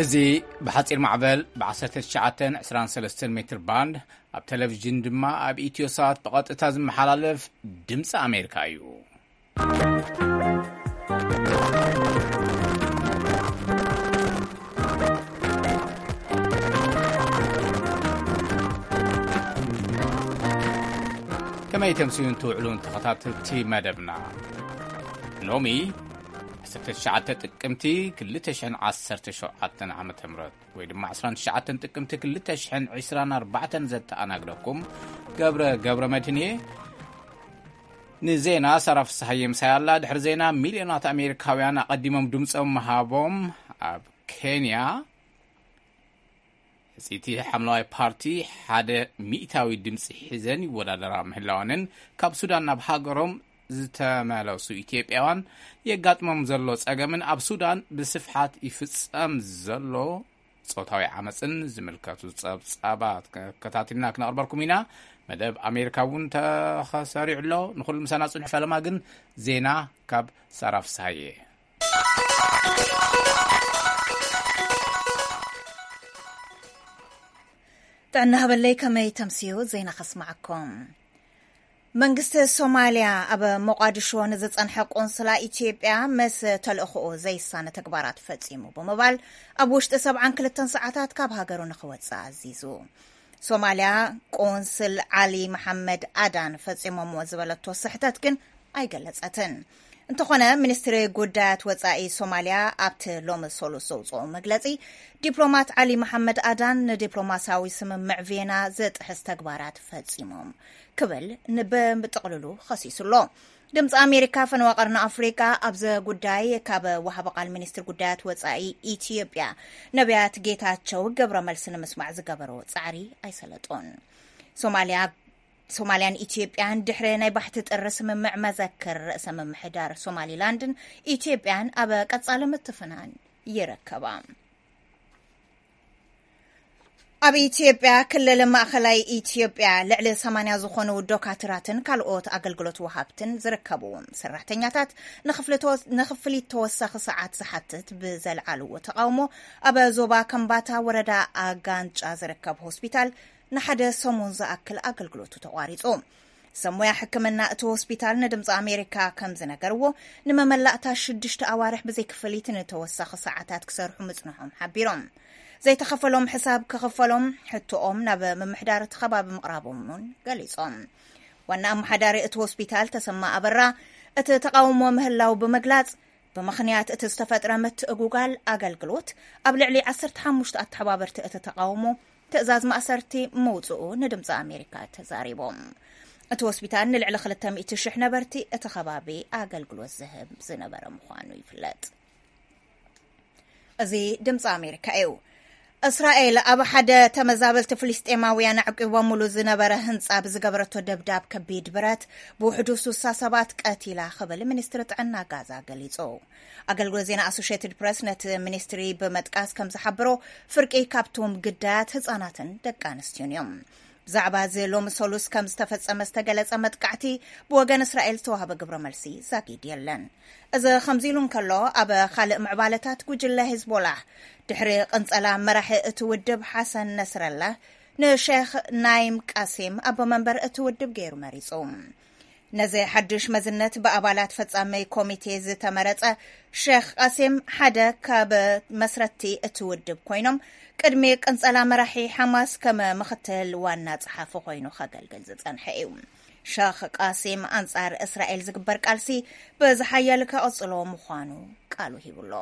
እዚ بحصير معبل ب1923 متر باند ኣብ ቴሌቪዥን ድማ ኣብ ኢትዮሳት በቀጥታ ዝመሓላለፍ ድምፂ ኣሜሪካ እዩ። ከመይ ተምሲዩን ትውዕሉን ተኸታተልቲ መደብና ሎሚ 19 ጥቅምቲ 2017 ዓመተ ምህረት ወይ ድማ 19 ጥቅምቲ 2024 ዘተኣናግደኩም ገብረ መድህኔ ንዜና ሰራፍ ሰሃየም ሳያላ ድሕሪ ዜና ሚልዮናት ኣሜሪካውያን ኣቀዲሞም ድምፆም መሃቦም ኣብ ኬንያ እቲ ሓምላይ ፓርቲ ሓደ ሚእታዊ ድምፂ ሒዘን ይወዳደራ ምህላዋንን ካብ ሱዳን ናብ ሃገሮም ዝተመለሱ ኢትዮጵያውያን የጋጥሞም ዘሎ ጸገምን ኣብ ሱዳን ብስፍሓት ይፍጸም ዘሎ ጾታዊ ዓመፅን ዝምልከቱ ጸብጻባት ከታቲልና ክነቕርበልኩም ኢና። መደብ ኣሜሪካ እውን ተኸሰሪዑሎ ንኹሉ ምሳና ጽኑሕ ፈለማ ግን ዜና ካብ ሰራፍ ሳየ ጥዕና ሃበለይ ከመይ ተምሲዩ ዜና ከስማዓኩም። መንግስቲ ሶማሊያ ኣብ ሞቃዲሾ ንዝጸንሐ ቆንስላ ኢትዮጵያ መስ ተልእኽኡ ዘይሳነ ተግባራት ፈጺሙ ብምባል ኣብ ውሽጢ 72 ሰዓታት ካብ ሃገሩ ንኽወፅእ ኣዚዙ። ሶማሊያ ቆንስል ዓሊ መሐመድ ኣዳን ፈጺሞምዎ ዝበለቶ ስሕተት ግን ኣይገለጸትን። እንተኾነ ሚኒስትሪ ጉዳያት ወጻኢ ሶማሊያ ኣብቲ ሎሚ ሰሉስ ዘውፅኦ መግለጺ ዲፕሎማት ዓሊ መሐመድ ኣዳን ንዲፕሎማሲያዊ ስምምዕ ቪየና ዘጥሕስ ተግባራት ፈጺሞም ክብል ንብጥቕልሉ ኸሲሱሎ። ድምፂ ኣሜሪካ ፈንዋቐርና ኣፍሪቃ ኣብዘ ጉዳይ ካብ ወሃበ ቃል ሚኒስትሪ ጉዳያት ወጻኢ ኢትዮጵያ ነቢያት ጌታቸው ገብረ መልሲ ንምስማዕ ዝገበሮ ጻዕሪ ኣይሰለጦን። ሶማልያን ኢትዮጵያን ድሕሪ ናይ ባሕቲ ጥሪ ስምምዕ መዘክር ርእሰ ምምሕዳር ሶማሊላንድን ኢትዮጵያን ኣብ ቀጻሊ ምትፍናን ይረከባ። ኣብ ኢትዮጵያ ክልል ማእኸላይ ኢትዮጵያ ልዕሊ 80 ዝኾኑ ዶካትራትን ካልኦት ኣገልግሎት ወሃብትን ዝርከብዎም ሰራሕተኛታት ንኽፍሊት ተወሳኺ ሰዓት ዝሓትት ብዘለዓልዎ ተቃውሞ ኣብ ዞባ ከምባታ ወረዳ ኣጋንጫ ዝርከብ ሆስፒታል ንሓደ ሰሙን ዝኣክል ኣገልግሎቱ ተቋሪጹ። ሰሙያ ሕክምና እቲ ሆስፒታል ንድምፂ ኣሜሪካ ከም ዝነገርዎ ንመመላእታ 6 ኣዋርሕ ብዘይክፍሊት ንተወሳኺ ሰዓታት ክሰርሑ ምጽንሖም ሓቢሮም። ዘይተኸፈሎም ሕሳብ ክኽፈሎም ሕቶኦም ናብ ምምሕዳር እቲ ከባቢ ምቕራቦምን ገሊጾም። ዋና ኣመሓዳሪ እቲ ሆስፒታል ተሰማ ኣበራ እቲ ተቃውሞ ምህላው ብምግላጽ ብምኽንያት እቲ ዝተፈጥረ ምትእጉጋል ኣገልግሎት ኣብ ልዕሊ 15 ኣተሓባበርቲ እቲ ተቃውሞ ትእዛዝ ማእሰርቲ መውፅኡ ንድምፂ ኣሜሪካ ተዛሪቦም። እቲ ሆስፒታል ንልዕሊ 200,000 ነበርቲ እቲ ከባቢ ኣገልግሎት ዝህብ ዝነበረ ምዃኑ ይፍለጥ። እዚ ድምፂ ኣሜሪካ እዩ። እስራኤል ኣብ ሓደ ተመዛበልቲ ፍልስጤማውያን ዕቂቦምሉ ዝነበረ ህንፃ ብዝገበረቶ ደብዳብ ከቢድ ብረት ብውሕዱ 67 ቀቲላ ክብል ሚኒስትሪ ጥዕና ጋዛ ገሊጹ። ኣገልግሎት ዜና ኣሶሽየትድ ፕሬስ ነቲ ሚኒስትሪ ብመጥቃስ ከም ዝሓብሮ ፍርቂ ካብቶም ግዳያት ህፃናትን ደቂ ኣንስትዮን እዮም። ብዛዕባ ሎሚ ሰሉስ ከም ዝተፈጸመ ዝተገለጸ መጥቃዕቲ ብወገን እስራኤል ዝተዋህበ ግብረ መልሲ ዛጊድ የለን። እዚ ከምዚ ኢሉ እንከሎ ኣብ ካልእ ምዕባለታት ጉጅለ ሂዝቦላህ ድሕሪ ቅንጸላ መራሒ እቲ ውድብ ሓሰን ነስረላ ንሼክ ናይም ቃሲም ኣብ መንበር እቲ ውድብ ገይሩ መሪጹ። ነዚ ሓድሽ መዝነት ብኣባላት ፈጻሚ ኮሚቴ ዝተመረጸ ሼክ ቃሲም ሓደ ካብ መስረቲ እቲ ውድብ ኮይኖም ቅድሚ ቅንጸላ መራሒ ሓማስ ከም ምኽትል ዋና ጸሓፊ ኮይኑ ከገልግል ዝጸንሐ እዩ። ሼክ ቃሲም ኣንጻር እስራኤል ዝግበር ቃልሲ ብዝሓየል ከቕጽሎ ምዃኑ ቃሉ ሂብሎ።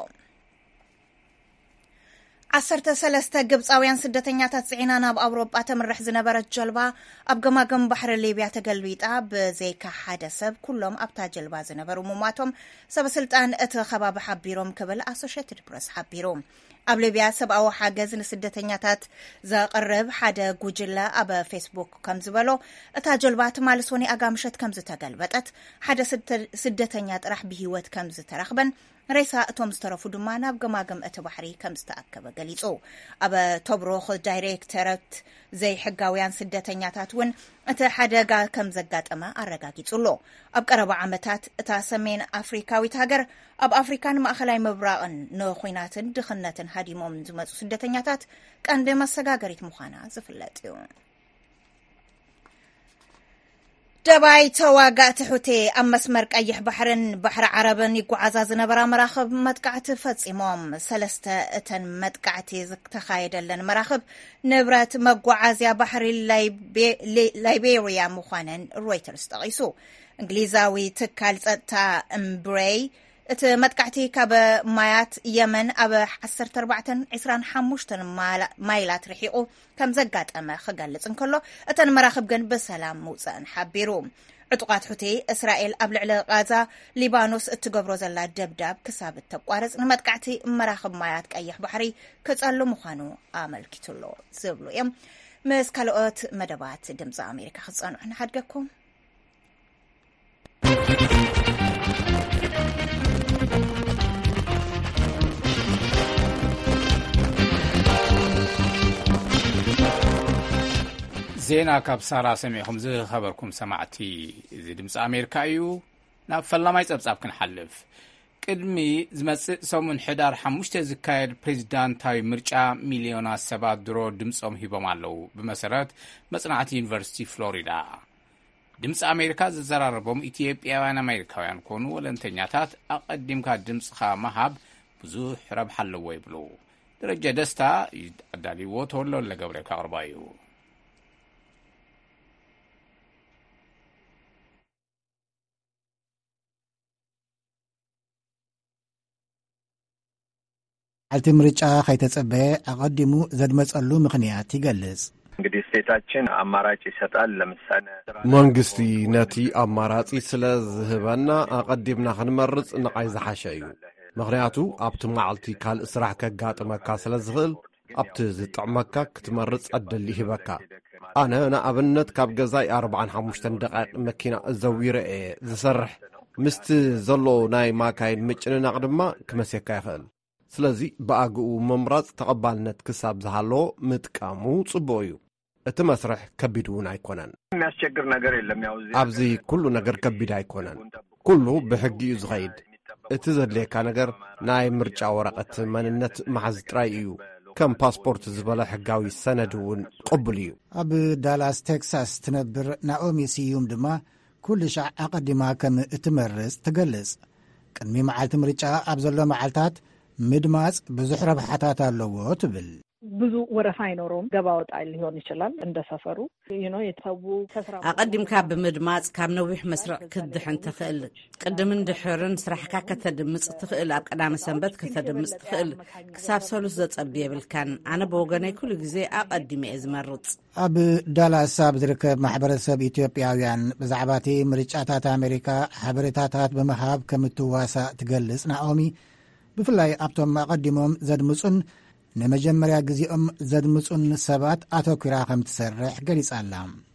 13 ግብፃውያን ስደተኛታት ጽዒና ናብ ኣውሮጳ ተምርሕ ዝነበረት ጀልባ ኣብ ገማገም ባሕሪ ሊብያ ተገልቢጣ ብዘይካ ሓደ ሰብ ኩሎም ኣብታ ጀልባ ዝነበሩ ሙማቶም ሰበስልጣን እቲ ከባቢ ሓቢሮም ክብል ኣሶሽየትድ ፕሬስ ሓቢሩ። ኣብ ሊብያ ሰብኣዊ ሓገዝ ንስደተኛታት ዘቕርብ ሓደ ጉጅለ ኣብ ፌስቡክ ከም ዝበሎ እታ ጀልባ ትማልስ ወኒ ኣጋምሸት ከም ዝተገልበጠት ሓደ ስደተኛ ጥራሕ ብሂወት ከም ዝተረኽበን ሬሳ እቶም ዝተረፉ ድማ ናብ ገማገም እቲ ባሕሪ ከም ዝተኣከበ ገሊጹ። ኣብ ቶብሮክ ዳይሬክተረት ዘይሕጋውያን ስደተኛታት እውን እቲ ሓደጋ ከም ዘጋጠመ ኣረጋጊጹሎ ኣብ ቀረባ ዓመታት እታ ሰሜን ኣፍሪካዊት ሃገር ኣብ ኣፍሪካን ማእኸላይ ምብራቕን ንኹናትን ድኽነትን ሃዲሞም ዝመጹ ስደተኛታት ቀንዲ መሰጋገሪት ምዃና ዝፍለጥ እዩ። ደባይ ተዋጋእቲ ሕውቲ ኣብ መስመር ቀይሕ ባሕርን ባሕሪ ዓረብን ይጓዓዛ ዝነበራ መራኽብ መጥቃዕቲ ፈጺሞም 3 እተን መጥቃዕቲ ዝተኻየደለን መራኽብ ንብረት መጓዓዝያ ባሕሪ ላይቤርያ ምዃነን ሮይተርስ ጠቒሱ። እንግሊዛዊ ትካል ጸጥታ እምብሬይ እቲ መጥቃዕቲ ካብ ማያት የመን ኣብ 1425 ማይላት ርሒቑ ከም ዘጋጠመ ክገልጽ እንከሎ እተን መራኽብ ግን ብሰላም ምውፅአን ሓቢሩ። ዕጡቃት ሕውቲ እስራኤል ኣብ ልዕሊ ጋዛ ሊባኖስ እትገብሮ ዘላ ደብዳብ ክሳብ እተቋርጽ ንመጥቃዕቲ መራኽብ ማያት ቀይሕ ባሕሪ ክጸሉ ምዃኑ ኣመልኪቱሎ ዝብሉ እዮም። ምስ ካልኦት መደባት ድምፂ ኣሜሪካ ክጸንዑ ንሓድገኩም። ዜና ካብ ሳራ ሰሚዕኹም ዝኸበርኩም ሰማዕቲ እዚ ድምፂ ኣሜሪካ እዩ። ናብ ፈላማይ ጸብጻብ ክንሓልፍ። ቅድሚ ዝመጽእ ሰሙን ሕዳር 5 ዝካየድ ፕሬዚዳንታዊ ምርጫ ሚልዮናት ሰባት ድሮ ድምፆም ሂቦም ኣለዉ። ብመሰረት መጽናዕቲ ዩኒቨርሲቲ ፍሎሪዳ ድምፂ ኣሜሪካ ዝዘራረቦም ኢትዮጵያውያን ኣሜሪካውያን ኮኑ ወለንተኛታት ኣቐዲምካ ድምፅኻ መሃብ ብዙሕ ረብሓ ኣለዎ ይብሉ። ደረጀ ደስታ ኣዳሊዎ ተወሎ ለገብረ ካቕርባ እዩ። ዓልቲ ምርጫ ከይተጸበየ ኣቐዲሙ ዘድመጸሉ ምኽንያት ይገልጽ። እንግዲህ ስቴታችን አማራጭ ይሰጣል። ለምሳሌ መንግስቲ ነቲ አማራጭ ስለ ዝህበና ኣቐዲምና ክንመርጽ ንቓይ ዝሓሸ እዩ። ምኽንያቱ ኣብቲ መዓልቲ ካልእ ስራሕ ከጋጥመካ ስለ ዝኽእል ኣብቲ ዝጥዕመካ ክትመርጽ ዕድል ይህበካ። ኣነ ንኣብነት ካብ ገዛይ 45 ደቂቕ መኪና ዘዊረ እየ ዝሰርሕ። ምስቲ ዘሎ ናይ ማካይን ምጭንናቕ ድማ ክመሴካ ይኽእል። ስለዚ ብኣግኡ ምምራጽ ተቐባልነት ክሳብ ዝሃለዎ ምጥቃሙ ጽቡቕ እዩ። እቲ መስርሕ ከቢድ እውን ኣይኮነን። የሚያስቸግር ነገር የለም። ያው ኣብዚ ኩሉ ነገር ከቢድ ኣይኮነን። ኩሉ ብሕጊ እዩ ዝኸይድ። እቲ ዘድልየካ ነገር ናይ ምርጫ ወረቐት መንነት መሓዝ ጥራይ እዩ። ከም ፓስፖርት ዝበለ ሕጋዊ ሰነድ እውን ቅቡል እዩ። ኣብ ዳላስ ቴክሳስ ትነብር ናኦሚ ስዩም ድማ ኩሉ ሻዕ ኣቐዲማ ከም እትመርጽ ትገልጽ። ቅድሚ መዓልቲ ምርጫ ኣብ ዘሎ መዓልታት ምድማጽ ብዙሕ ረብሓታት ኣለዎ ትብል። ብዙ ወረፋ አይኖረውም። ገባ ወጣ ሊሆን ይችላል እንደ ሰፈሩ የተሰቡ ከስራ ኣቐዲምካ ብምድማጽ ካብ ነዊሕ መስርዕ ክድሕን ትኽእል። ቅድምን ድሕርን ስራሕካ ከተድምጽ ትኽእል። ኣብ ቀዳመ ሰንበት ከተድምጽ ትኽእል። ክሳብ ሰሉስ ዘጸብየ የብልካን። ኣነ ብወገነይ ኩሉ ግዜ ኣቐዲመ እየ ዝመርጽ። ኣብ ዳላስ ኣብ ዝርከብ ማሕበረሰብ ኢትዮጵያውያን ብዛዕባ እቲ ምርጫታት ኣሜሪካ ሓበሬታታት ብምሃብ ከም እትዋሳእ ትገልጽ ናኦሚ ብፍላይ ኣብቶም ኣቐዲሞም ዘድምጹን ንመጀመርያ ጊዜኦም ዘድምጹን ሰባት ኣተኲራ ከም ትሰርሕ ገሊጻላ።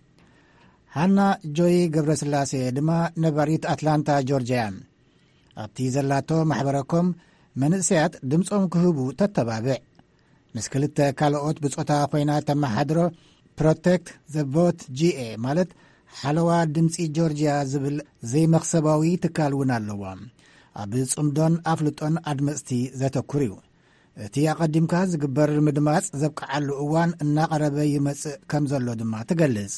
ሃና ጆይ ገብረስላሴ ድማ ነባሪት ኣትላንታ ጆርጅያ ኣብቲ ዘላቶ ማሕበረኮም መንእሰያት ድምፆም ክህቡ ተተባብዕ ምስ ክልተ ካልኦት ብጾታ ኮይና ተመሓድሮ ፕሮቴክት ዘ ቮት ጂኤ ማለት ሓለዋ ድምፂ ጆርጅያ ዝብል ዘይመኽሰባዊ ትካል እውን ኣለዋ። ኣብ ጽምዶን ኣፍልጦን ኣድመፅቲ ዘተኩር እዩ። እቲ ኣቐዲምካ ዝግበር ምድማጽ ዘብቅዓሉ እዋን እናቐረበ ይመጽእ ከም ዘሎ ድማ ትገልጽ።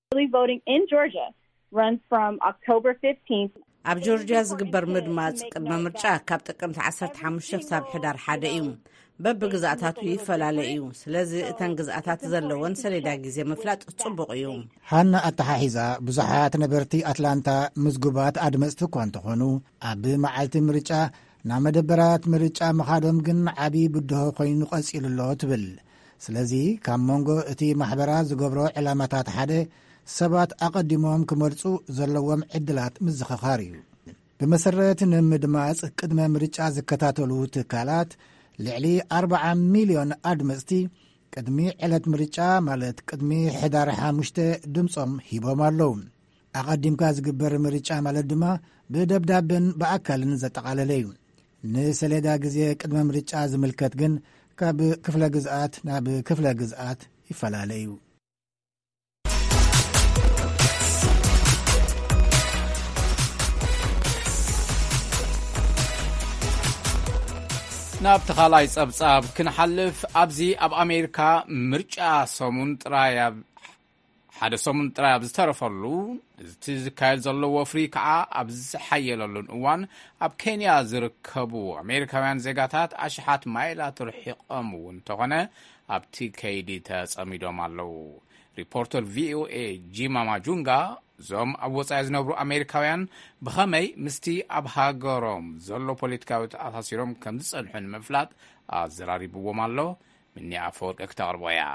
ኣብ ጆርጅያ ዝግበር ምድማጽ ቅድመ ምርጫ ካብ ጥቅምቲ 15 ክሳብ ሕዳር 1 እዩ። በብግዛእታቱ ይፈላለ እዩ። ስለዚ እተን ግዛእታት ዘለወን ሰሌዳ ግዜ ምፍላጥ ጽቡቕ እዩ። ሃና ኣተሓሒዛ ብዙሓት ነበርቲ ኣትላንታ ምዝጉባት ኣድመፅቲ እኳ እንተኾኑ ኣብ መዓልቲ ምርጫ ናብ መደበራት ምርጫ ምኻዶም ግን ዓብዪ ብድሆ ኮይኑ ቐጺሉሎ ትብል። ስለዚ ካብ መንጎ እቲ ማሕበራ ዝገብሮ ዕላማታት ሓደ ሰባት ኣቐዲሞም ክመርጹ ዘለዎም ዕድላት ምዝኽኻር እዩ። ብመሰረት ንምድማጽ ቅድመ ምርጫ ዝከታተሉ ትካላት ልዕሊ 40 ሚልዮን ኣድመፅቲ ቅድሚ ዕለት ምርጫ ማለት ቅድሚ ሕዳር 5 ድምፆም ሂቦም ኣለዉ። ኣቐዲምካ ዝግበር ምርጫ ማለት ድማ ብደብዳብን ብኣካልን ዘጠቓለለ እዩ። ንሰሌዳ ግዜ ቅድመ ምርጫ ዝምልከት ግን ካብ ክፍለ ግዝኣት ናብ ክፍለ ግዝኣት ይፈላለዩ። ناب تخالاي صبصاب كنحلف أبزي أب أمريكا مرجع سومون ترايب حدا سومون ترايب زترفلو تزكايل زلو وفري كعا أبز حيلولون اوان أب كينيا زركبو أمريكاوان زيغاتات أشحات مايلات رحيقامون تغنى أب تيكيدي تساميدو مالو ريبورتر VOA جيما ماجونغا زوم أبوص عزنبرو أمريكاوان بخمي مستي أب هاغروم زلو بوليتكاوي تأثاسيروم كمدس الحن مفلات أزراري بوو مالو مني أفورك اكتغربويا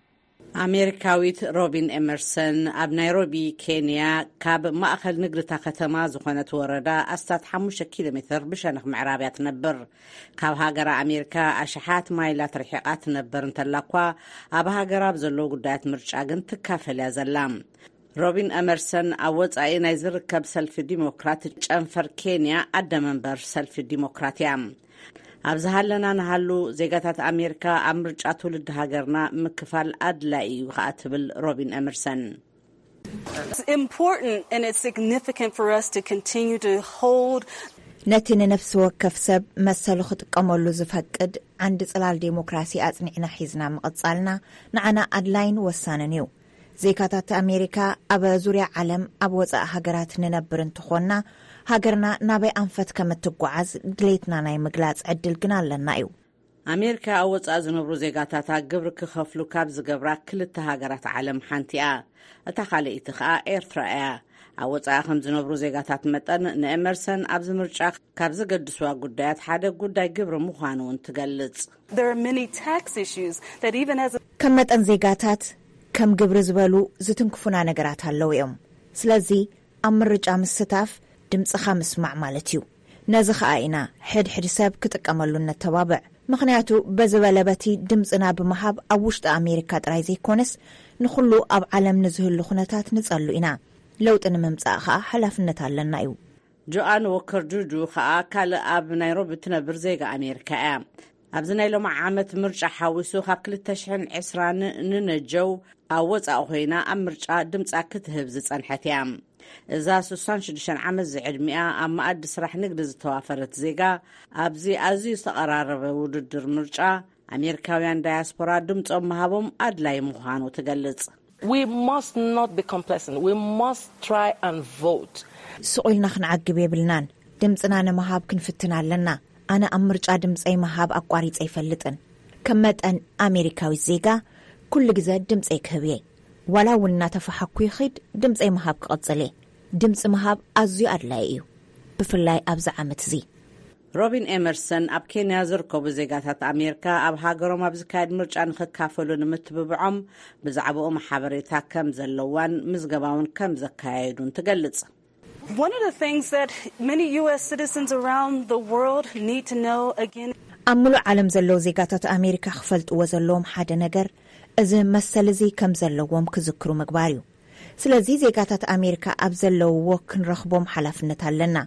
أمريكاويت روبين إمرسون أب نيروبي كينيا كاب مأخل نقرتا ختما زخونة وردا أستاد 5 كيلومتر بشانخ معرابيات نبر كاب هاقرا أمريكا أشحات مايلات رحيقات نبر انتلاقوا أب هاقرا بزلو قدات مرجعاقن تكافل يا زلام روبين أمرسون أوز أين يزركب سلف ديمقراطي جنفر كينيا أدى منبر سلف ديمقراطيام أبزهالنا نهالو زيغاتات أمريكا أمرجع تولد هاجرنا مكفال أدلائي وخاتبل روبين أمرسون. It's important and it's significant for us to continue to hold نتن نفس وكف سب مسلو خطقمولو زفقد عند صلال ديمقراسي أصنعنا حزنا مقصالنا نعنا أدلاين وساننيو زيغاتات أمريكا أبا زوريا عالم أبوزا هاجرات ننبرن تخونا هاجرنا نابي أنفت كمتقوعز دليتنا ناي مقلاز عدل قنال لنايو أمريكا أوز أزنبرو زيغاتاتا قبرك خفلو كابز قبرا كل التهاجرات عالم حانتيا أتخالي إتخاء إيرترايا أوز أخم زنبرو زيغاتات متن نأمرسن أبز مرجع كابز قدسوا قدايات حدا قداي قبر مخانون تقلز There are many tax issues that even as كمت أن زيغاتات كم قبر زبالو زتنكفونا نقرات هالو يوم سلازي أمرجع مستاف دمس خامس مع مالتيو نازخ آينا حد ساب كتقاملو التوابع مخنياتو بزبالباتي دمسنا بمحاب أوشت أمريكا ترايزي كونس نخلو أب عالم نزهو اللخونتات نزقلو إنا لو تنممساخا حلافنتا لنايو جوان وكر جوجو خا كال أب نيروبي تنبر زيغا أمريكا أبزنايلو مع عامت مرجع حاوسو خاب كل التشحن عسران ننجو أوز أخوينا أمرجع دمسا كتهب زيصانحتيام إذا سوسان شدشان عمز زعيد 100 أما أدس راح نقدز توافرت زيغا أبزي أزي استقرار وددر مرجع أمريكاويان دياسبورا دمت أمهابهم أدلاي مخانو تقلز We must not be complacent. We must try and vote. سؤال نخن عقبي بلنان دمتنا نمهاب كنفتنا لنا أنا أمرجع دمت أي مهاب أقواريت أي فلتن كمت أن أمريكاوي زيغا كل جزء دمت أي كهبي ولا ولنا تفحكو يخيد دمت أي مهاب قطزلي دمت مهاب أزيو أدلايو بفلاي أبزع عمتزي روبين إمرسون أب كينيا زركو بزيغاتات أمريكا أب هاجروم أبزكايد مرجع نخكافلو نمتببعهم بزعبو محابريتا كم زلوان مزقباون كم زكايدون تقلص one of the things that many US citizens around the world need to know again أملو عالم زلو زيغاتات أمريكا خفلت وزلوهم حدا نجر إذا مسل زي كم زلوهم كذكرو مقباريو سلازي زيغاتات أمريكا أبزلو وكن رخبهم حلفنتا لنا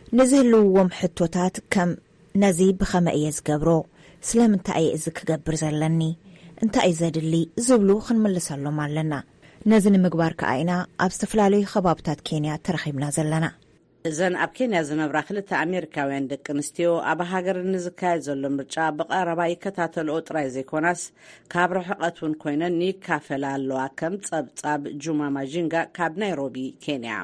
نزهلوهم حتوتات كم نزي بخمئيز قبرو سلام انتا أي إزك قبر زلني انتا أي زادلي زبلو خن ملسالو مالنا نزن مقبار كأينا أبستفلالي خبابتات كينيا ترخيبنا زلنا إذن أب كينيا زنبرا خلتا أمريكا وين دك نستيو أبا هاجر النزكاي زلو مرجع بقى رباي كتاتل أوترايزي كوناس كابر حقاتون كوينا نيك كافلا اللواكم تصاب جمع ماجينغا كاب نيروبي كينيا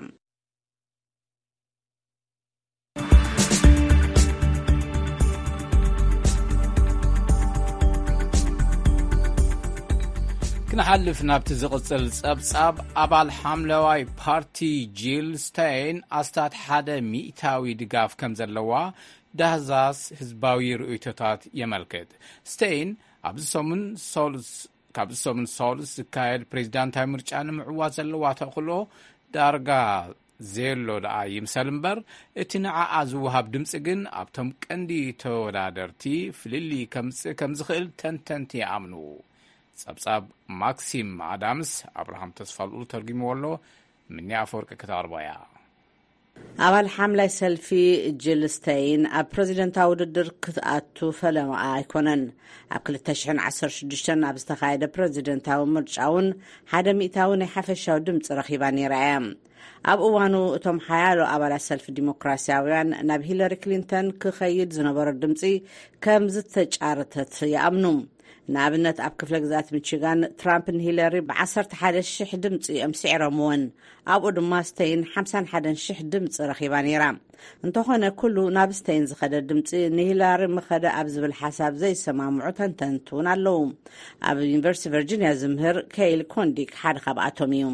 نحلف نابت زغصل صبصاب أبال حملواي بارتي جيل ستين أستاد حدا مئتاوي دقاف كمزلوا دهزاس هزباوي رؤيتوتات يملكت ستين أبزسومن سولس كايد بريزيدانتاي مرجعان معواز اللوا تأخلو دارقا زيلو دا يمسلمبر اتناع أزوهاب دمسقن أبتم كندي تودادرتي فللي كمزخيل تنتنتي عمنو صبصاب ماكسيم آدامس أبراهام تصفالو ترجمه له من يعفورك كتاربايا ኣባል ሓምላይ ሰልፊ ጅልስተይን ኣብ ፕሬዚደንታዊ ውድድር ክትኣቱ ፈለማ ኣይኮነን። ኣብ 2016 ኣብ ዝተኻየደ ፕሬዚደንታዊ ምርጫውን 100 ናይ ሓፈሻዊ ድምፂ ረኺባ ነይራያ። ኣብ እዋኑ እቶም ሓያሎ ኣባላት ሰልፊ ዲሞክራሲያውያን ናብ ሂለሪ ክሊንተን ክኸይድ ዝነበረ ድምፂ ከም ዝተጫረተት ይኣምኑ። ንኣብነት ኣብ ክፍለ ግዛት ሚችጋን ትራምፕን ሂለሪ ብ11,000 ድምፂ ኣምሲዕሮምዎን፣ ኣብኡ ድማ ስተይን 51,000 ድምፂ ረኺባ ነይራ። እንተኾነ ኩሉ ናብ ስተይን ዝኸደ ድምፂ ንሂላሪ ምኸደ ኣብ ዝብል ሓሳብ ዘይሰማምዑ ተንተንቱ እውን ኣለዉ። ኣብ ዩኒቨርሲቲ ቨርጂንያ ዝምህር ኬይል ኮንዲክ ሓደ ካብኣቶም እዩ።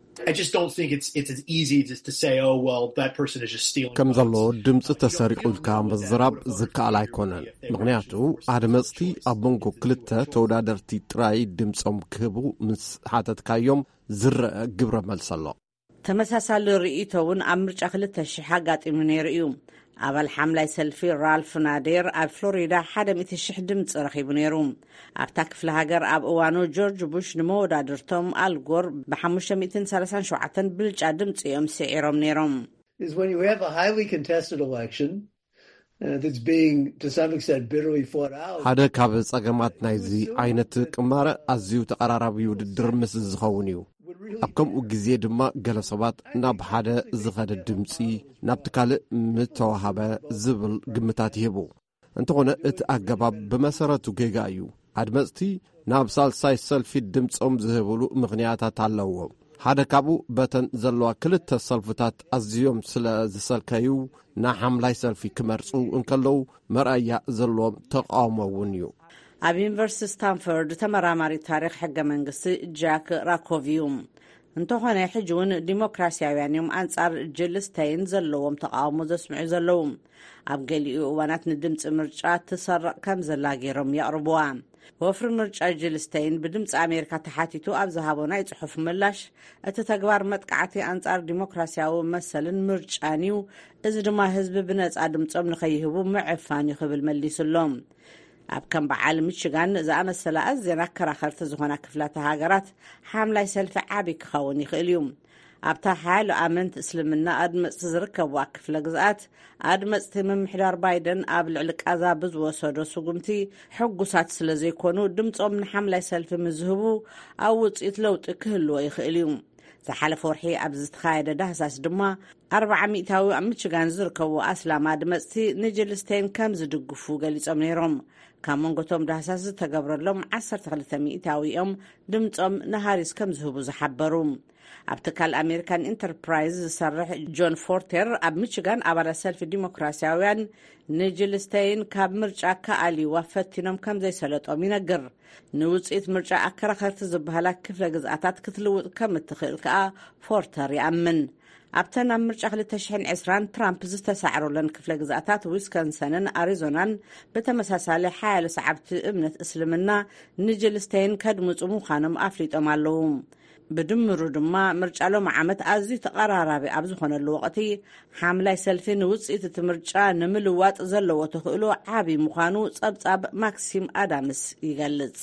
ከም ዘሎ ድምፂ ተሰሪቁ ኢልካ ምዝራብ ዝከኣል ኣይኮነን። ምክንያቱ ኣድመፅቲ ኣብ መንጎ ክልተ ተወዳደርቲ ጥራይ ድምፆም ክህቡ ምስ ሓተትካዮም ዝረአ ግብረ መልሲ ኣሎ። ተመሳሳሊ ርእይቶ እውን ኣብ ምርጫ 2000 ኣጋጢሙ ነይሩ እዩ። ኣባል ሓምላይ ሰልፊ ራልፍ ናዴር ኣብ ፍሎሪዳ 100,000 ድምፂ ረኺቡ ነይሩ። ኣብታ ክፍለ ሃገር ኣብ እዋኑ ጆርጅ ቡሽ ንመወዳድርቶም ኣልጎር ብ537 ብልጫ ድምፂ እዮም ስዒሮም ነይሮም። ሓደ ካብ ጸገማት ናይዚ ዓይነት ቅማረ ኣዝዩ ተቐራራቢ ውድድር ምስ ዝኸውን እዩ። ኣብ ከምኡ ግዜ ድማ ገለ ሰባት ናብ ሓደ ዝኸደ ድምፂ ናብቲ ካልእ ምተዋሃበ ዝብል ግምታት ይህቡ። እንተኾነ እቲ ኣገባብ ብመሰረቱ ጌጋ እዩ። ኣድመፅቲ ናብ ሳልሳይ ሰልፊ ድምፆም ዝህብሉ ምኽንያታት ኣለዎም። ሓደ ካብኡ በተን ዘለዋ ክልተ ሰልፍታት ኣዝዮም ስለ ዝሰልከዩ ንሓምላይ ሰልፊ ክመርፁ እንከለዉ መርኣያ ዘለዎም ተቃውሞ እውን እዩ። ኣብ ዩኒቨርሲቲ ስታንፎርድ ተመራማሪ ታሪክ ሕገ መንግስቲ ጃክ ራኮቪዩ እንተኾነ ሕጂ እውን ዲሞክራሲያውያን እዮም ኣንጻር ጅልስተይን ዘለዎም ተቃውሞ ዘስምዑ ዘለዉ። ኣብ ገሊኡ እዋናት ንድምፂ ምርጫ ትሰርቕ ከም ዘላ ገይሮም የቕርብዋ። ወፍሪ ምርጫ ጅልስተይን ብድምፂ ኣሜሪካ ተሓቲቱ ኣብ ዝሃቦ ናይ ጽሑፍ ምላሽ እቲ ተግባር መጥቃዕቲ ኣንጻር ዲሞክራሲያዊ መሰልን ምርጫን እዩ፣ እዚ ድማ ህዝቢ ብነጻ ድምፆም ንኸይህቡ ምዕፋን ይኽብል መሊሱሎም። ኣብ ከም በዓል ሚችጋን ዝኣመሰላ ኣዝየን ኣከራኸርቲ ዝኾና ክፍላተ ሃገራት ሓምላይ ሰልፊ ዓብይ ክኸውን ይኽእል እዩ። ኣብታ ሓያሎ ኣመንቲ እስልምና ኣድመፅቲ ዝርከብዋ ክፍለ ግዝኣት ኣድመፅቲ ምምሕዳር ባይደን ኣብ ልዕሊ ቃዛ ብዝወሰዶ ስጉምቲ ሕጉሳት ስለ ዘይኮኑ ድምፆም ንሓምላይ ሰልፊ ምዝህቡ ኣብ ውፅኢት ለውጢ ክህልዎ ይኽእል እዩ። ዝሓለፈ ወርሒ ኣብ ዝተኻየደ ዳህሳስ ድማ 400 ኣብ ሚችጋን ዝርከቡ ኣስላም ኣድመፅቲ ንጅልስተይን ከም ዝድግፉ ገሊፆም ነይሮም። ካብ መንጎቶም ዳህሳስ ዝተገብረሎም 12% እዮም ድምፆም ንሃሪስ ከም ዝህቡ ዝሓበሩ። ኣብ ትካል ኣሜሪካን ኢንተርፕራይዝ ዝሰርሕ ጆን ፎርተር ኣብ ሚችጋን ኣባላት ሰልፊ ዲሞክራሲያውያን ንጅልስተይን ካብ ምርጫ ከኣሊዋ ፈቲኖም ከም ዘይሰለጦም ይነግር። ንውፅኢት ምርጫ ኣከራኸርቲ ዝበሃላ ክፍለ ግዝኣታት ክትልውጥ ከም እትኽእል ከዓ ፎርተር ይኣምን። ኣብተን ኣብ ምርጫ 2020 ትራምፕ ዝተሳዕሩለን ክፍለ ግዝኣታት ዊስኮንሰንን ኣሪዞናን ብተመሳሳሊ ሓያሎ ሰዓብቲ እምነት እስልምና ንጅልስተይን ከድምፁ ምዃኖም ኣፍሊጦም ኣለዉ። ብድምሩ ድማ ምርጫ ሎም ዓመት ኣዝዩ ተቐራራቢ ኣብ ዝኾነሉ ወቕቲ ሓምላይ ሰልፊ ንውፅኢት እቲ ምርጫ ንምልዋጥ ዘለዎ ተኽእሎ ዓብይ ምዃኑ ጸብጻብ ማክሲም ኣዳምስ ይገልጽ።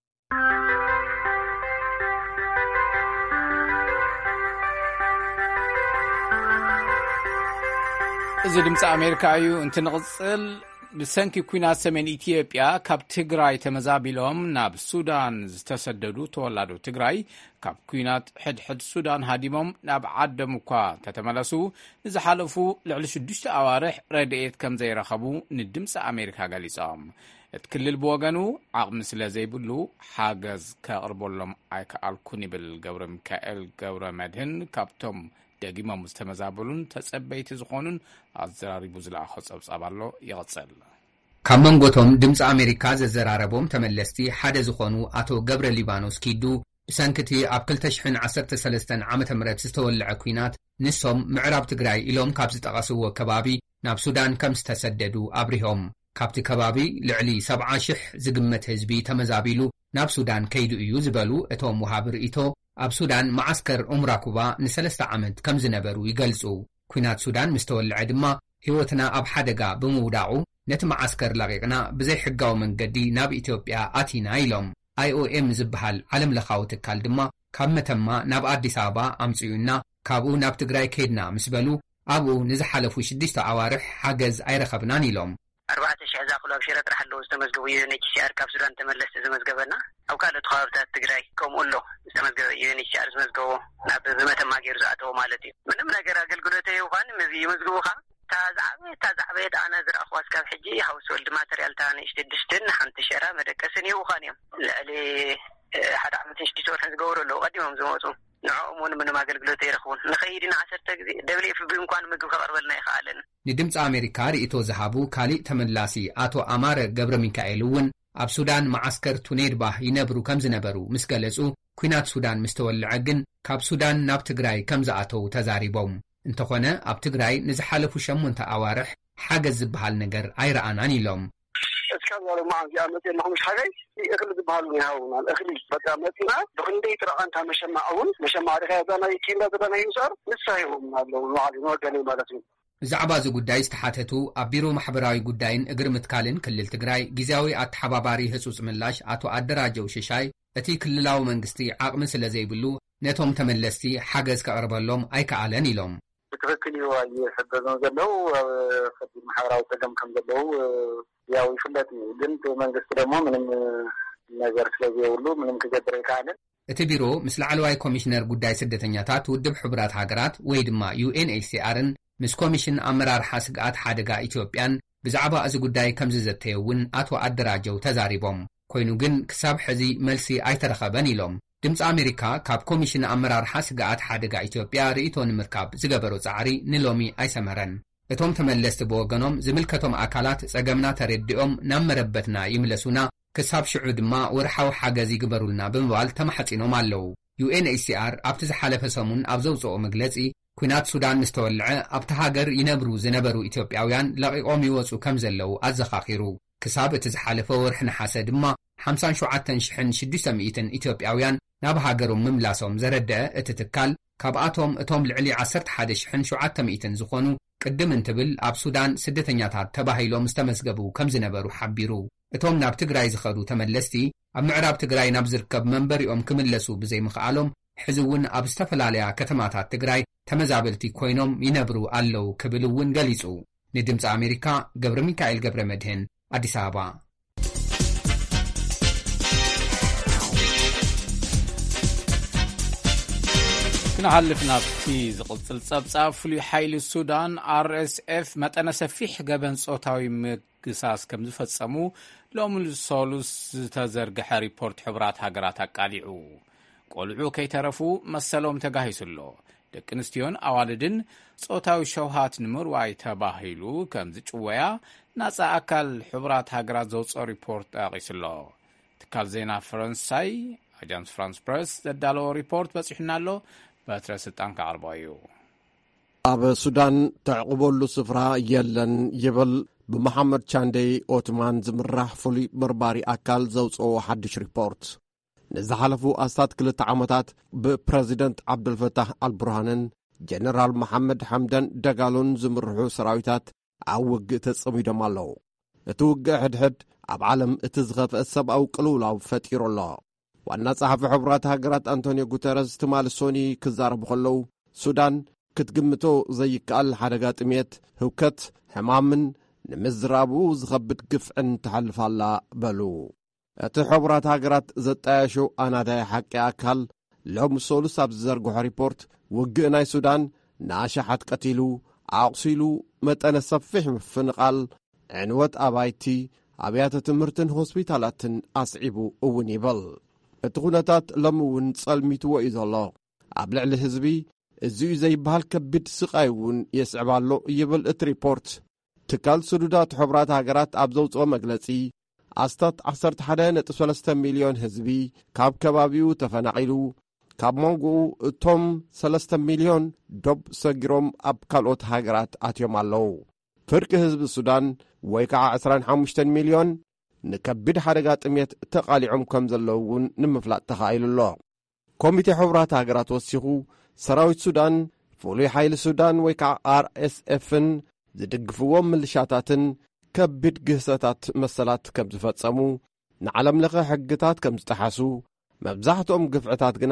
እዚ ድምፂ ኣሜሪካ እዩ። እንትንቕጽል ብሰንኪ ኩናት ሰሜን ኢትዮጵያ ካብ ትግራይ ተመዛቢሎም ናብ ሱዳን ዝተሰደዱ ተወላዱ ትግራይ ካብ ኩናት ሕድሕድ ሱዳን ሃዲሞም ናብ ዓዶም እኳ ተተመለሱ ንዝሓለፉ ልዕሊ 6 ኣዋርሕ ረድኤት ከም ዘይረኸቡ ንድምፂ ኣሜሪካ ገሊፆም። እቲ ክልል ብወገኑ ዓቕሚ ስለ ዘይብሉ ሓገዝ ከቕርበሎም ኣይከኣልኩን ይብል ገብረ ሚካኤል ገብረ መድህን ካብቶም ደጊሞም ዝተመዛበሉን ተጸበይቲ ዝኾኑን ኣዘራሪቡ ዝለኣኾ ጸብጻብ ኣሎ ይቕጽል። ካብ መንጎቶም ድምፂ ኣሜሪካ ዘዘራረቦም ተመለስቲ ሓደ ዝኾኑ ኣቶ ገብረ ሊባኖስ ኪዱ ብሰንክቲ ኣብ 2013 ዓ.ም ዝተወልዐ ኩናት ንሶም ምዕራብ ትግራይ ኢሎም ካብ ዝጠቐስዎ ከባቢ ናብ ሱዳን ከም ዝተሰደዱ ኣብሪሆም። ካብቲ ከባቢ ልዕሊ 70,000 ዝግመት ህዝቢ ተመዛቢሉ ናብ ሱዳን ከይዱ እዩ ዝበሉ እቶም ወሃቢ ርእይቶ ኣብ ሱዳን ማዓስከር ኡምራ ኩባ ን3 ዓመት ከም ዝነበሩ ይገልጹ። ኩናት ሱዳን ምስ ተወልዐ ድማ ህይወትና ኣብ ሓደጋ ብምውዳቑ ነቲ ማዓስከር ለቂቕና ብዘይ ሕጋዊ መንገዲ ናብ ኢትዮጵያ ኣቲና ኢሎም። IOM ዝበሃል ዓለም ለኻዊ ትካል ድማ ካብ መተማ ናብ ኣዲስ ኣበባ ኣምጽዩና ካብኡ ናብ ትግራይ ከይድና ምስ በሉ ኣብኡ ንዝሓለፉ 6 ኣዋርሕ ሓገዝ ኣይረኸብናን ኢሎም 4,000 ዛኽሎ ኣብ ሽረ ጥራሕ ኣለዉ ዝተመዝገቡ UNHCR ካብ ሱዳን ተመለስቲ ዝመዝገበና ኣብ ካልኦት ከባቢታት ትግራይ ከምኡ ኣሎ ዝተመዝገበ UNHCR ዝመዝገቦ ናብ ብመተማ ገይሩ ዝኣተዎ ማለት እዩ ምንም ነገር ኣገልግሎት ይኹን ምዚ ይመዝግቡኻ ታዛዕበየት ኣነ ዝረኣኽዋ እስካብ ሕጂ ሃውስ ወልድ ማተርያል ታንእሽቲ ድስትን ሓንቲ ሸራ መደቀስን ይኹን እዮም ልዕሊ 1 ዓመት 6 ወርሒ ዝገብሩ ኣለዉ ቀዲሞም ዝመፁ ንዕኦም እውን ምንም ኣገልግሎት ይረኽቡን ንኸይድና 10 ግዜ WFP እንኳን ምግብ ከቕርበልና ይኽኣለን ንድምፂ ኣሜሪካ ርእቶ ዝሃቡ ካሊእ ተመላሲ ኣቶ ኣማረ ገብረ ሚካኤል እውን ኣብ ሱዳን ማዓስከር ቱኔድባህ ይነብሩ ከም ዝነበሩ ምስ ገለጹ ኩናት ሱዳን ምስ ተወልዐ ግን ካብ ሱዳን ናብ ትግራይ ከም ዝኣተዉ ተዛሪቦም እንተኾነ ኣብ ትግራይ ንዝሓለፉ 8 ኣዋርሕ ሓገዝ ዝበሃል ነገር ኣይረኣናን ኢሎም እስካብ ዛሬ ማዓዝ ያመጽና ሆምሽ ሓገይ እኽሊ ዝበሃሉ ይሃውናል እኽሊ በቃ መጽና ብክንደይ ጥራቐንታ መሸማዕውን መሸማዕ ሪኻ ያዛና ይኪንዳ ዘበና ይውሰር ንሳይዎም አለው ማዓሊ ወገኔ ማለት ነው ብዛዕባ እዚ ጉዳይ ዝተሓተቱ ኣብ ቢሮ ማሕበራዊ ጉዳይን እግሪ ምትካልን ክልል ትግራይ ጊዜያዊ ኣተሓባባሪ ህጹጽ ምላሽ ኣቶ ኣደራጀው ሽሻይ እቲ ክልላዊ መንግስቲ ዓቕሚ ስለ ዘይብሉ ነቶም ተመለስቲ ሓገዝ ከቕርበሎም ኣይከኣለን ኢሎም ብትክክል እዩ ይሕበዞም ዘለው ክልል ማሕበራዊ ፀገም ከም ዘለው ያው ይፍለጥ እዩ ግን መንግስቲ ደግሞ ምንም ነገር ስለዘይብሉ ምንም ክገብር ኣይከኣለን እቲ ቢሮ ምስ ላዕለዋይ ኮሚሽነር ጉዳይ ስደተኛታት ውድብ ሕቡራት ሃገራት ወይ ድማ UNHCRን ምስ ኮሚሽን ኣመራርሓ ስግኣት ሓደጋ ኢትዮጵያን ብዛዕባ እዚ ጉዳይ ከም ዝዘተየውን ኣቶ ኣደራጀው ተዛሪቦም ኮይኑ ግን ክሳብ ሕዚ መልሲ ኣይተረኸበን ኢሎም ድምፂ ኣሜሪካ ካብ ኮሚሽን ኣመራርሓ ስግኣት ሓደጋ ኢትዮጵያ ርእቶ ንምርካብ ዝገበሮ ጻዕሪ ንሎሚ ኣይሰመረን እቶም ተመለስቲ ብወገኖም ዝምልከቶም ኣካላት ጸገምና ተረዲኦም ናብ መረበትና ይምለሱና ክሳብ ሽዑ ድማ ወርሓዊ ሓገዝ ይግበሩልና ብምባል ተማሓጺኖም ኣለዉ UNHCR ኣብቲ ዝሓለፈ ሰሙን ኣብ ዘውፅኦ መግለጺ ኩናት ሱዳን ምስ ተወልዐ ኣብቲ ሃገር ይነብሩ ዝነበሩ ኢትዮጵያውያን ለቂቖም ይወፁ ከም ዘለዉ ኣዘኻኺሩ ክሳብ እቲ ዝሓለፈ ወርሒ ነሓሰ ድማ 57,600 ኢትዮጵያውያን ናብ ሃገሮም ምምላሶም ዘረድአ እቲ ትካል ካብኣቶም እቶም ልዕሊ 11,700 ዝኾኑ ቅድም እንትብል ኣብ ሱዳን ስደተኛታት ተባሂሎም ዝተመዝገቡ ከም ዝነበሩ ሓቢሩ እቶም ናብ ትግራይ ዝኸዱ ተመለስቲ ኣብ ምዕራብ ትግራይ ናብ ዝርከብ መንበሪኦም ክምለሱ ብዘይምኽኣሎም ሕዚ እውን ኣብ ዝተፈላለያ ከተማታት ትግራይ ተመዛበልቲ ኮይኖም ይነብሩ ኣለዉ ክብል እውን ገሊጹ ንድምፂ ኣሜሪካ ገብረ ሚካኤል ገብረ መድህን ኣዲስ ኣበባ ክንሓልፍ ናብቲ ዝቕጽል ጸብጻብ ፍሉይ ሓይሊ ሱዳን RSF መጠነ ሰፊሕ ገበን ጾታዊ ምግሳስ ከም ዝፈጸሙ ሎሚ ሰሉስ ዝተዘርግሐ ሪፖርት ሕቡራት ሃገራት ኣቃሊዑ ቆልዑ ከይተረፉ መሰሎም ተጋሂሱሎ ደቂ ኣንስትዮን ኣዋልድን ጾታዊ ሸውሃት ንምርዋይ ተባሂሉ ከም ዝጭወያ ናጻ ኣካል ሕቡራት ሃገራት ዘውፅኦ ሪፖርት ጠቒሱሎ ትካል ዜና ፈረንሳይ ኣጃንስ ፍራንስ ፕረስ ዘዳለዎ ሪፖርት በፂሑና ኣሎ በትረ ስልጣን ከቕርቦ እዩ ኣብ ሱዳን ተዕቕበሉ ስፍራ የለን ይብል ብመሐመድ ቻንደይ ኦትማን ዝምራሕ ፍሉይ በርባሪ ኣካል ዘውፅኦ ሓድሽ ሪፖርት ንዝሓለፉ ኣስታት 2 ዓመታት ብፕረዚደንት ዓብዱልፈታህ አልቡርሃንን ጀነራል መሐመድ ሐምደን ደጋሎን ዝምርሑ ሰራዊታት ኣብ ውግእ ተጸሚዶም ኣለዉ እቲ ውግእ ሕድሕድ ኣብ ዓለም እቲ ዝኸፍአ ሰብኣዊ ቅልውላው ፈጢሩ ኣሎ ዋና ጸሓፊ ሕቡራት ሃገራት አንቶኒዮ ጉተረስ ትማል ሶኒ ክዛረቡ ከለዉ ሱዳን ክትግምቶ ዘይከኣል ሓደጋ ጥሜት ህውከት ሕማምን ንምዝራቡ ዝኸብድ ግፍዕን ተሓልፋላ በሉ እቲ ሕቡራት ሃገራት ዘጣየሹ ኣናዳይ ሓቂ ኣካል ሎም ሰሉስ ኣብ ዝዘርግሖ ሪፖርት ውግእ ናይ ሱዳን ንኣሸሓት ቀቲሉ ኣቕሲሉ መጠነ ሰፊሕ ምፍንቓል ዕንወት ኣባይቲ ኣብያተ ትምህርትን ሆስፒታላትን ኣስዒቡ እውን ይብል እቲ ኩነታት ሎም እውን ጸልሚትዎ እዩ ዘሎ ኣብ ልዕሊ ህዝቢ እዚኡ ዘይበሃል ከቢድ ስቓይ እውን የስዕባሎ ይብል እቲ ሪፖርት ትካል ስዱዳት ሕቡራት ሃገራት ኣብ ዘውፅኦ መግለጺ ኣስታት 11.3 ሚልዮን ህዝቢ ካብ ከባቢኡ ተፈናቒሉ ካብ መንጎኡ እቶም 3 ሚልዮን ዶብ ሰጊሮም ኣብ ካልኦት ሃገራት ኣትዮም ኣለዉ ፍርቂ ህዝቢ ሱዳን ወይ ከዓ 25 ሚልዮን ንከቢድ ሓደጋ ጥሜት ተቓሊዖም ከም ዘለዉ እውን ንምፍላጥ ተኻኢሉሎ ኮሚቴ ሕቡራት ሃገራት ወሲኹ ሰራዊት ሱዳን ፍሉይ ሓይሊ ሱዳን ወይ ከዓ RSFን ዝድግፍዎም ምልሻታትን ከቢድ ግህሰታት መሰላት ከም ዝፈጸሙ ንዓለም ለኸ ሕግታት ከም ዝጠሓሱ መብዛሕትኦም ግፍዕታት ግና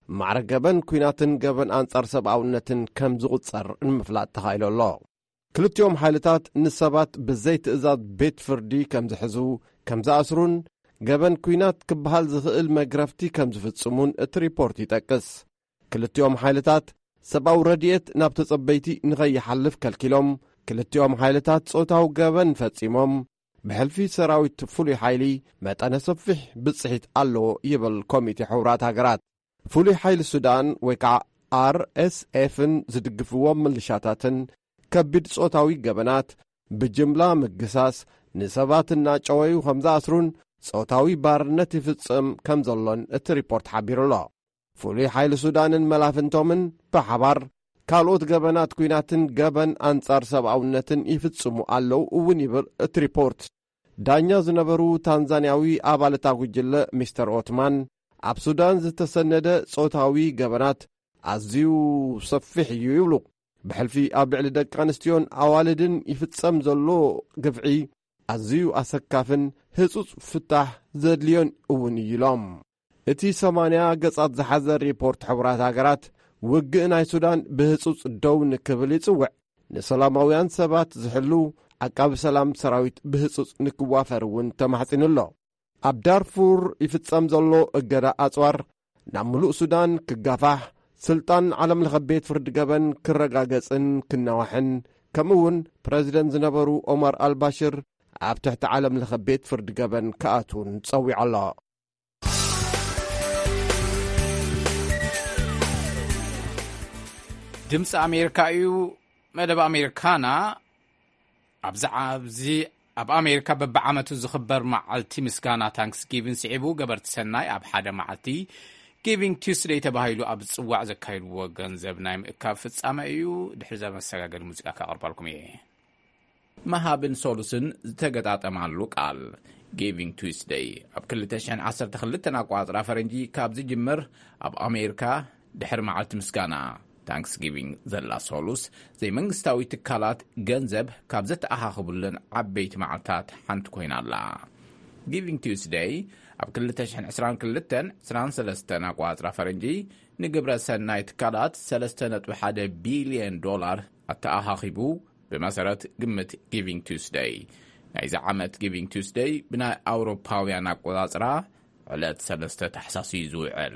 ማዕረግ ገበን ኩናትን ገበን አንጻር ሰብኣውነትን ከም ዝቝጸር ንምፍላጥ ተኻኢሉ ኣሎ። ክልቲኦም ሓይልታት ንሰባት ብዘይ ትእዛዝ ቤት ፍርዲ ከም ዝሕዙ ከም ዝኣስሩን ገበን ኩናት ክበሃል ዝኽእል መግረፍቲ ከም ዝፍጽሙን እቲ ሪፖርት ይጠቅስ። ክልቲኦም ሓይልታት ሰብኣዊ ረድኤት ናብ ተጸበይቲ ንኸይሓልፍ ከልኪሎም፣ ክልቲኦም ሓይልታት ጾታዊ ገበን ፈጺሞም ብሕልፊ ሰራዊት ፍሉይ ሓይሊ መጠነ ሰፊሕ ብጽሒት ኣለዎ ይብል ኮሚቴ ሕቡራት ሃገራት። ፍሉይ ሓይሊ ሱዳን ወይ ከዓ RSFን ዝድግፍዎም ምልሻታትን ከቢድ ጾታዊ ገበናት ብጅምላ ምግሳስ ንሰባትና ጨወዩ ከም ዝኣስሩን ጾታዊ ባርነት ይፍጽም ከም ዘሎን እቲ ሪፖርት ሓቢሩ ኣሎ። ፍሉይ ሓይሊ ሱዳንን መላፍንቶምን ብሓባር ካልኦት ገበናት ኩናትን ገበን አንጻር ሰብኣውነትን ይፍጽሙ ኣለዉ እውን ይብል እቲ ሪፖርት። ዳኛ ዝነበሩ ታንዛንያዊ ኣባላት ጉጅለ ሚስተር ኦትማን ኣብ ሱዳን ዝተሰነደ ጾታዊ ገበናት ኣዝዩ ሰፊሕ እዩ ይብሉ። ብሕልፊ ኣብ ልዕሊ ደቂ ኣንስትዮን ኣዋልድን ይፍጸም ዘሎ ግፍዒ ኣዝዩ ኣሰካፍን ህጹጽ ፍታሕ ዘድልዮን እውን ኢሎም። እቲ 80 ገጻት ዝሓዘ ሪፖርት ሕቡራት ሃገራት ውግእ ናይ ሱዳን ብህጹጽ ደው ንክብል ይጽውዕ። ንሰላማውያን ሰባት ዝሕሉ ዓቃቢ ሰላም ሰራዊት ብህጹጽ ንክዋፈር እውን ተማሕጺኑ ኣሎ። ኣብ ዳርፉር ይፍጸም ዘሎ እገዳ ኣጽዋር ናብ ምሉእ ሱዳን ክጋፋሕ ስልጣን ዓለም ለኸ ቤት ፍርዲ ገበን ክረጋገጽን ክነዋሕን ከምኡውን ፕሬዚደንት ዝነበሩ ኦማር አልባሽር ኣብ ትሕቲ ዓለም ለኸ ቤት ፍርዲ ገበን ክኣቱን ጸዊዕ ኣሎ። ድምፂ ኣሜሪካ እዩ። መደብ ኣሜሪካና ኣብ ኣሜሪካ በብዓመቱ ዝኽበር መዓልቲ ምስጋና ታንክስጊቪን ስዒቡ ገበርቲ ሰናይ ኣብ ሓደ መዓልቲ ጊቪንግ ቱስደይ ተባሂሉ ኣብ ዝጽዋዕ ዘካይድዎ ገንዘብ ናይ ምእካብ ፍጻመ እዩ። ድሕሪ ዘመሰጋገዲ ሙዚቃ ካቐርባልኩም እየ። መሃብን ሶሉስን ዝተገጣጠማሉ ቃል ጊቪንግ ቱስደይ ኣብ 2012 ኣቋጽራ ፈረንጂ ካብ ዝጅምር ኣብ ኣሜሪካ ድሕሪ መዓልቲ ምስጋና ታንክስጊቪንግ ዘላ ሶሉስ ዘይመንግስታዊ ትካላት ገንዘብ ካብ ዘተኣኻኽቡለን ዓበይቲ መዓልታት ሓንቲ ኮይና ኣላ። ጊቪንግ ቱስደይ ኣብ 2022-23 ኣቋጽራ ፈረንጂ ንግብረ ሰናይ ትካላት $3.1 ቢልዮን ኣተኣኻኺቡ ብመሰረት ግምት ጊቪንግ ቱስደይ ናይዚ ዓመት ጊቪንግ ቱስደይ ብናይ ኣውሮፓውያን ኣቆጻጽራ ዕለት 3 ታሕሳስ እዩ ዝውዕል።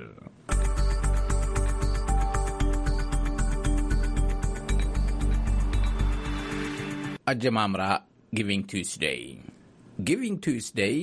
ኣጀማምራ ጊቪንግ ቱስደይ ጊቪንግ ቱስደይ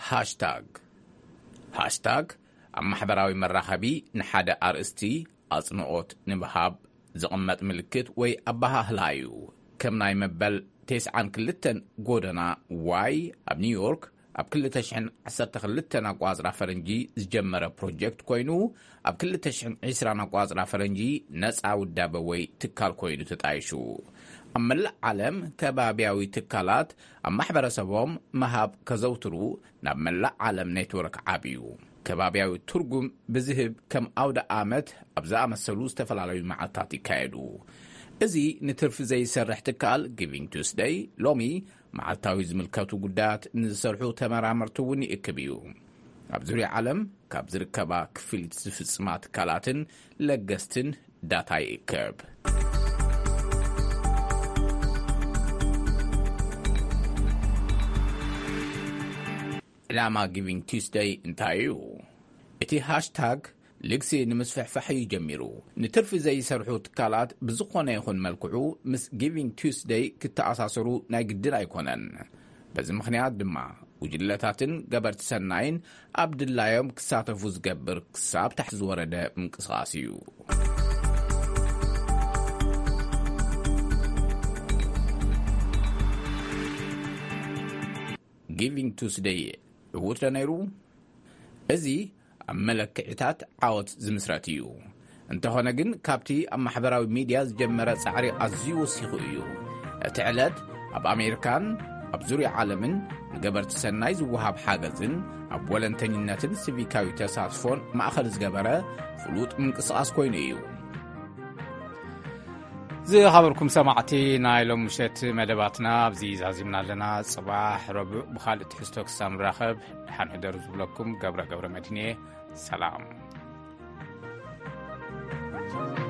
ሃሽታግ ኣብ ማሕበራዊ መራኸቢ ንሓደ ኣርእስቲ ኣጽንዖት ንምሃብ ዝቕመጥ ምልክት ወይ ኣባሃህላ እዩ። ከም ናይ መበል 92 ጎደና ዋይ ኣብ ኒውዮርክ ኣብ 2012 ኣቋጽራ ፈረንጂ ዝጀመረ ፕሮጀክት ኮይኑ ኣብ 2020 ኣቋጽራ ፈረንጂ ነፃ ውዳበ ወይ ትካል ኮይኑ ተጣይሹ። ኣብ መላእ ዓለም ከባብያዊ ትካላት ኣብ ማሕበረሰቦም መሃብ ከዘውትሩ ናብ መላእ ዓለም ኔትወርክ ዓብዩ ከባብያዊ ትርጉም ብዝህብ ከም ኣውደ ዓመት ኣብ ዝኣመሰሉ ዝተፈላለዩ መዓልታት ይካየዱ። እዚ ንትርፊ ዘይሰርሕ ትካል ጊቪንግ ቱስደይ ሎሚ መዓልታዊ ዝምልከቱ ጉዳያት ንዝሰርሑ ተመራመርቲ እውን ይእክብ እዩ። ኣብ ዙርያ ዓለም ካብ ዝርከባ ክፍሊት ዝፍጽማ ትካላትን ለገስትን ዳታ ይእክብ። ዕላማ ጊቪንግ ቱስደይ እንታይ እዩ? እቲ ሃሽታግ ልግሲ ንምስፍሕፋሕ እዩ ጀሚሩ። ንትርፊ ዘይሰርሑ ትካላት ብዝኾነ ይኹን መልክዑ ምስ ጊቪንግ ቱስደይ ክተኣሳሰሩ ናይ ግድን ኣይኮነን። በዚ ምኽንያት ድማ ውጅለታትን ገበርቲ ሰናይን ኣብ ድላዮም ክሳተፉ ዝገብር ክሳብ ታሕቲ ዝወረደ ምንቅስቓስ እዩ። ጊቪንግ ቱስደይ ዕውት ነይሩ። እዚ ኣብ መለክዕታት ዓወት ዝምስረት እዩ። እንተኾነ ግን ካብቲ ኣብ ማሕበራዊ ሚድያ ዝጀመረ ጻዕሪ ኣዝዩ ወሲኹ እዩ። እቲ ዕለት ኣብ ኣሜሪካን ኣብ ዙርያ ዓለምን ንገበርቲ ሰናይ ዝወሃብ ሓገዝን ኣብ ወለንተኝነትን ሲቪካዊ ተሳትፎን ማእኸል ዝገበረ ፍሉጥ ምንቅስቓስ ኮይኑ እዩ። ዝኸበርኩም ሰማዕቲ ናይ ሎም ምሸት መደባትና ኣብዚ ዛዚምና ኣለና። ጽባሕ ረቡዕ ብኻልእ ትሕዝቶ ክሳብ ንራኸብ ድሓን ሕደሩ ዝብለኩም ገብረ መድህን ሰላም። እዩ